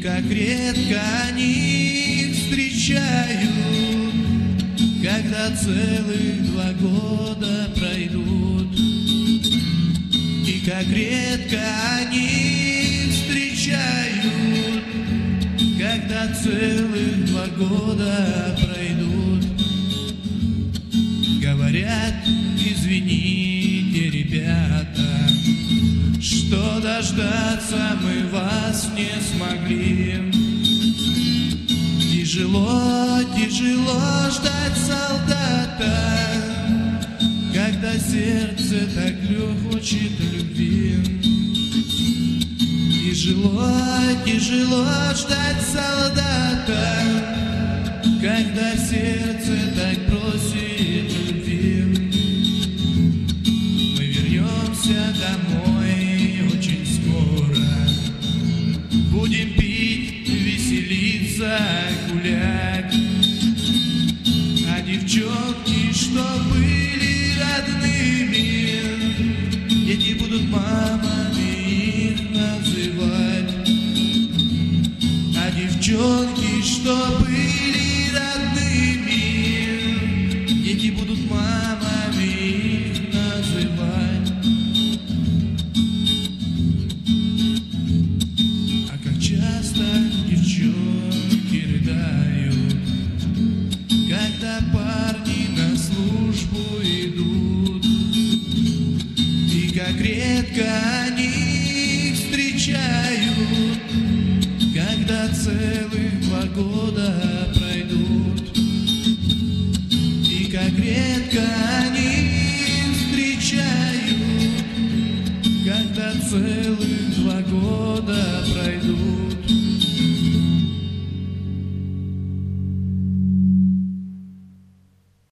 как редко они встречают, когда целых 2 года пройдут. И как редко они встречают, когда целых 2 года пройдут. Говорят, извините, ребята, что дождаться мы вас не смогли. Тяжело, тяжело ждать солдата, когда сердце так хочет любви. Тяжело, тяжело ждать солдата, когда сердце так просит любви. Мы вернемся домой очень скоро, будем пить, веселиться, гулять. А девчонки, что были родными, дети будут мамами их называть. А девчонки, что были родными, дети будут мамами их называть. А как часто девчонки рыдают, когда парни на службу идут. И как редко они их встречают, когда целых 2 года пройдут. И как редко они их встречают, когда целых 2 года пройдут.